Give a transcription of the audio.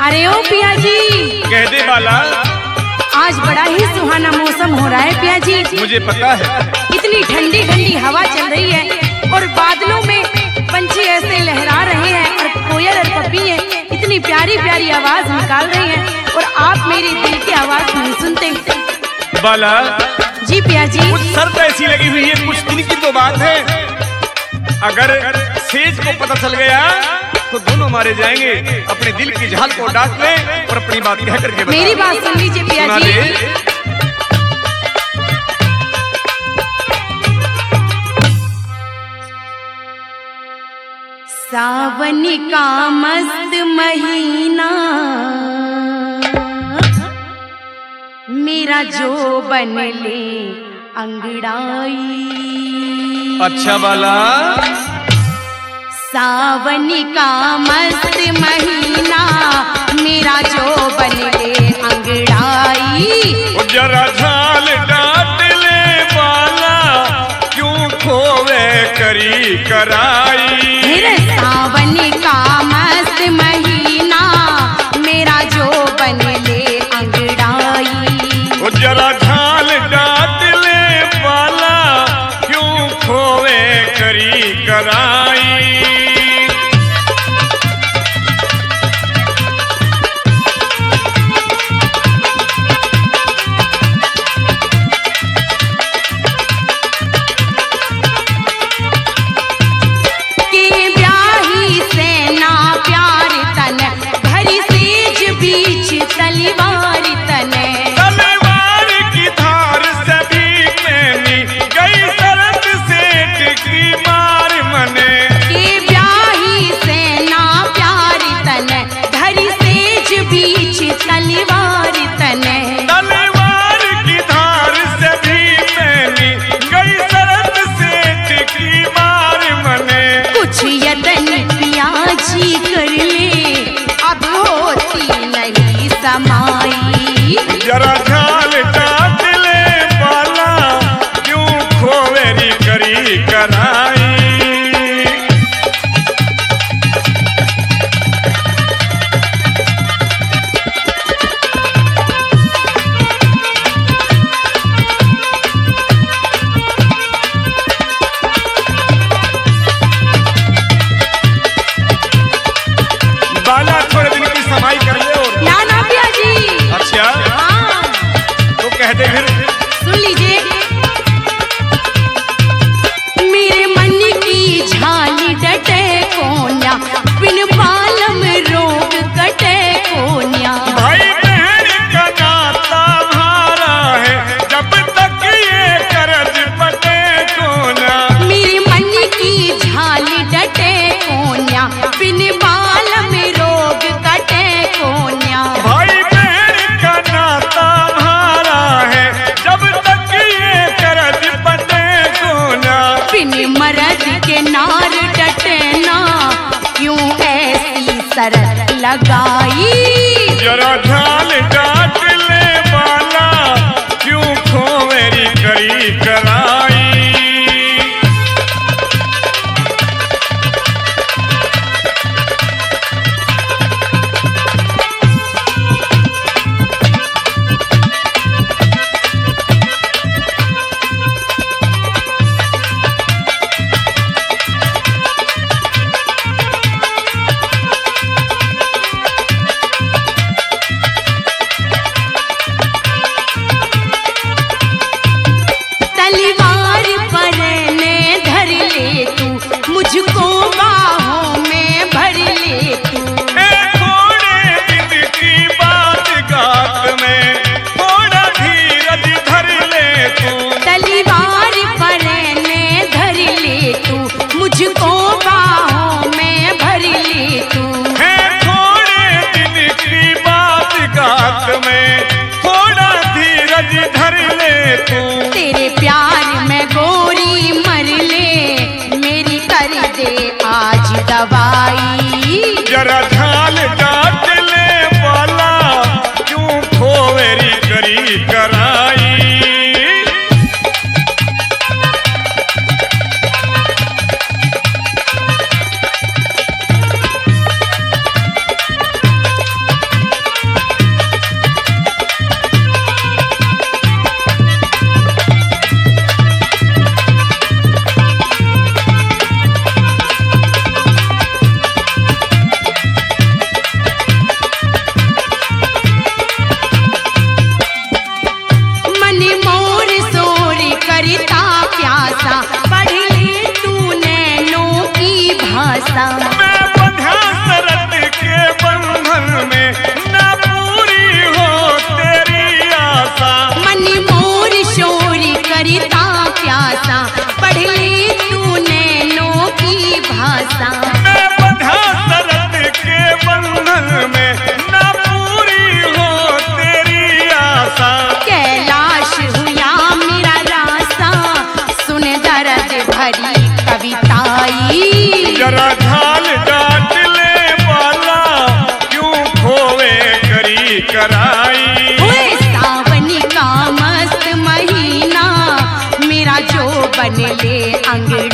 अरे ओ पिया जी, कह दे बाला। आज बड़ा ही सुहाना मौसम हो रहा है पिया जी। मुझे पता है। इतनी ठंडी ठंडी हवा चल रही है और बादलों में पंछी ऐसे लहरा रहे हैं और कोयल और पपी इतनी प्यारी प्यारी आवाज निकाल रही हैं और आप मेरे दिल की आवाज नहीं सुनते। बाला जी पिया जी। कुछ शर्त ऐसी लगी हुई है, कुछ दिन की तो बात है। अगर सेज को पता चल गया तो दोनों मारे जाएंगे। अपने दिल की झाल को डांट ले और अपनी बात कह करके बता। मेरी बात सुन लीजिए पिया जी। सावन का मस्त महीना मेरा जो बन ले अंगड़ाई। अच्छा बाला। सावन का मस्त महीना मेरा जो बन ले अंगड़ाई। जरा झाल डांट ले बाला, क्यों खोवे करी कराई। मेरे सावन का मस्त महीना मेरा जो बन ले अंगड़ाई। जरा झाल डांट ले बाला, क्यों खोवे करी कराई। जरा झाल डांट ले बाला, क्यों खोवेरी करी कराई। बाला थोड़े दिन की समाई कर ले। और ना पिया जी। अच्छा तो कहते फिर सुन लीजिए। मेरे मन की झाली डटे कोन्या, बिन बालम रोग कटे कोन्या। भाई बहन का नाता भारा है, जब तक ये कर्ज पटे कोना। मेरे मन की झाली डटे कोन्या, बिन बालम रोग कटे कोन्या। भाई बहन का नाता भारा है, जब तक ये कर्ज पटे कोना। बिन मरद के नार डटे ना, क्यों ऐसी शरत लगाई। जरा झाल डांट ले बाला, क्यों खोवेरी करी कराई। तेरे प्यार में गोरी मर ले, मेरी कर दे आज दवाई। जरा झाल डांट ले बाला, क्यों खोवेरी करी कराई। भाषा। मैं बंधा शरत के बंधन में, ना पूरी हो तेरी आशा। मन मोर शोर करता प्यासा, पढ़ ले तू नैनों की भाषा। मैं बंधा शरत के बंधन में, ना पूरी हो तेरी आशा। कैलाश हुआ मेरा रास्ता, सुन दर्द भरी कविताई। जरा ढाल डांट ले वाला, क्यों खोवे करी कराई। हुए सावन का मस्त महीना, मेरा जो बन ले अंग